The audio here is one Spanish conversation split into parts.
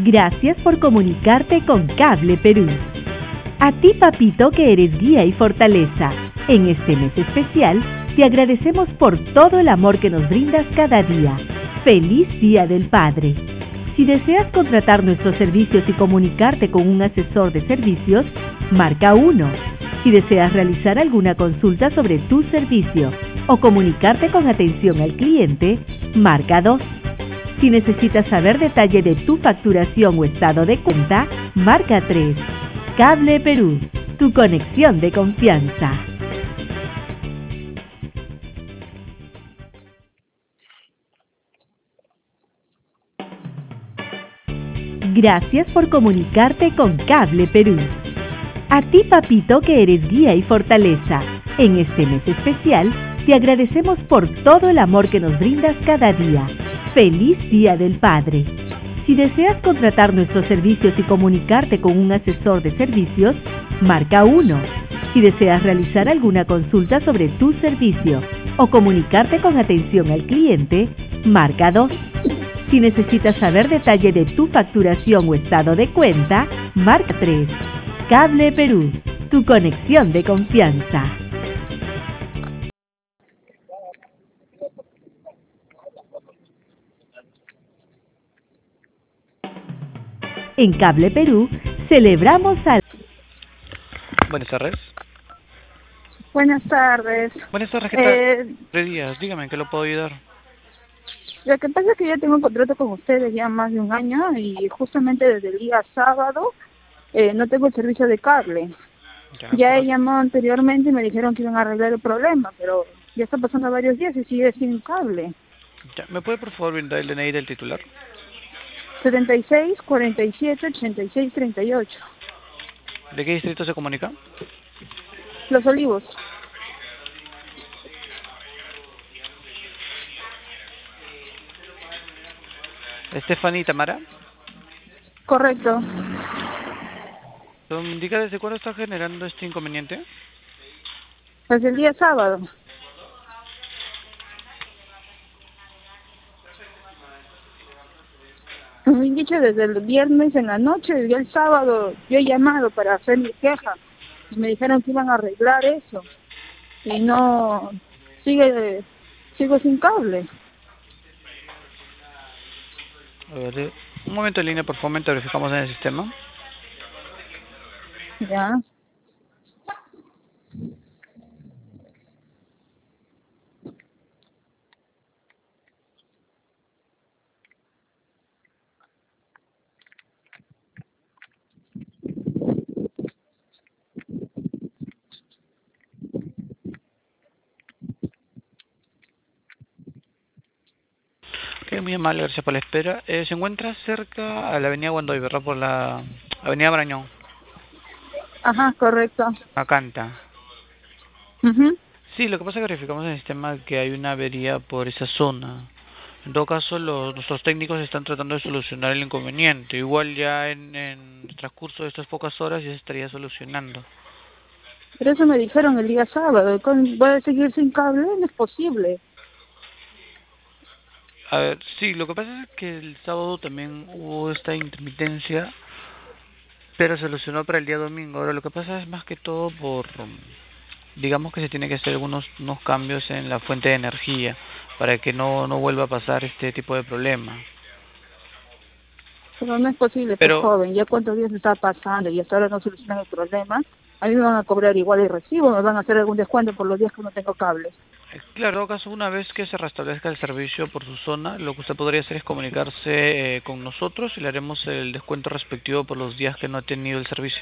Gracias por comunicarte con Cable Perú. A ti, papito, que eres guía y fortaleza, en este mes especial, te agradecemos por todo el amor que nos brindas cada día. ¡Feliz Día del Padre! Si deseas contratar nuestros servicios y comunicarte con un asesor de servicios, marca 1. Si deseas realizar alguna consulta sobre tu servicio o comunicarte con atención al cliente, marca 2. Si necesitas saber detalle de tu facturación o estado de cuenta, marca 3. Cable Perú, tu conexión de confianza. Gracias por comunicarte con Cable Perú. A ti, papito, que eres guía y fortaleza, en este mes especial, te agradecemos por todo el amor que nos brindas cada día. ¡Feliz Día del Padre! Si deseas contratar nuestros servicios y comunicarte con un asesor de servicios, marca 1. Si deseas realizar alguna consulta sobre tu servicio o comunicarte con atención al cliente, marca 2. Si necesitas saber detalle de tu facturación o estado de cuenta, marca 3. Cable Perú, tu conexión de confianza. En Cable Perú, celebramos al... Buenas tardes. Buenas tardes. Buenas tardes, ¿qué tal? 3 días, dígame, ¿en qué lo puedo ayudar? Lo que pasa es que ya tengo un contrato con ustedes ya más de un año y justamente desde el día sábado no tengo el servicio de cable. Ya he llamado anteriormente y me dijeron que iban a arreglar el problema, pero ya está pasando varios días y sigue sin cable. Ya, ¿me puede por favor brindar el DNI del titular? 76 47 86 38. ¿De qué distrito se comunica? Los Olivos. Stephanie Tamara. Correcto. ¿Me indica desde cuándo está generando este inconveniente? Desde el día sábado. Me han dicho desde el viernes en la noche y el sábado yo he llamado para hacer mi queja. Y me dijeron que iban a arreglar eso. Y no, sigo sin cable. A ver, un momento en línea, por favor, mientras verificamos en el sistema. Ya. Ok, muy amable, gracias por la espera. Se encuentra cerca a la avenida Guandoy, ¿verdad? Por la avenida Brañón. Ajá, correcto. Acanta. Mhm. Sí, lo que pasa es que verificamos en el sistema que hay una avería por esa zona. En todo caso, nuestros técnicos están tratando de solucionar el inconveniente. Igual ya en el transcurso de estas pocas horas ya se estaría solucionando. Pero eso me dijeron el día sábado. ¿Voy a seguir sin cable? No es posible. A ver, sí, lo que pasa es que el sábado también hubo esta intermitencia, pero se solucionó para el día domingo. Ahora, lo que pasa es más que todo digamos que se tiene que hacer unos cambios en la fuente de energía para que no vuelva a pasar este tipo de problema. Pero no es posible, pues Pero, joven. Ya cuántos días está pasando y hasta ahora no solucionan el problema. A mí me van a cobrar igual el recibo, me van a hacer algún descuento por los días que no tengo cable. claro, en todo caso, una vez que se restablezca el servicio por su zona, lo que usted podría hacer es comunicarse con nosotros y le haremos el descuento respectivo por los días que no ha tenido el servicio.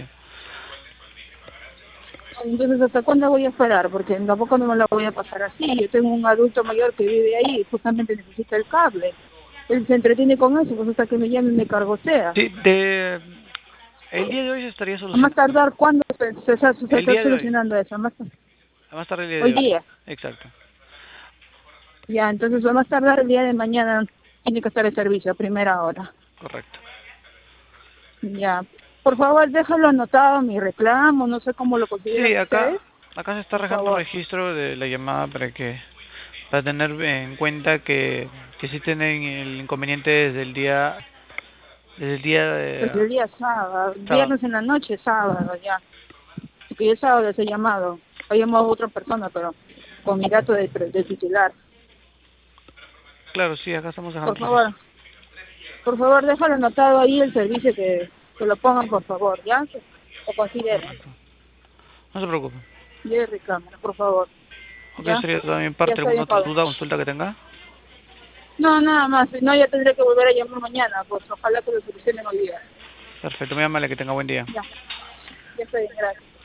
Entonces, ¿hasta cuándo voy a esperar? Porque tampoco no me la voy a pasar así. Yo tengo un adulto mayor que vive ahí y justamente necesita el cable. Él se entretiene con eso, pues hasta que me llame y me cargo sea. Sí, el día de hoy se estaría A más solucionando. tardar, ¿cuándo se está El día de hoy. solucionando eso? A más tarde el día de Hoy hoy. día. Exacto. Ya, entonces a más tardar el día de mañana tiene que estar el servicio a primera hora. Correcto. Ya. Por favor, déjalo anotado, mi reclamo, no sé cómo lo consideran Sí, ustedes. acá se está Por dejando un favor. registro de la llamada para tener en cuenta que sí tienen el inconveniente desde el día Desde el día de... Desde el día sábado, viernes en la noche, sábado ya. Porque yo sábado les he llamado. He llamado a otra persona, pero con mi dato de titular. Claro, sí, acá estamos dejando. Por favor, déjalo anotado ahí el servicio que lo pongan, por favor, ¿ya? Que lo consideren. No se preocupe. Yo reclamo, por favor. Ok, sería también parte alguna otra duda, consulta que tenga. No, nada más. No, ya tendré que volver a llamar mañana, pues ojalá que lo solucionen hoy día. Perfecto, muy amable, que tenga buen día. Ya estoy bien, gracias.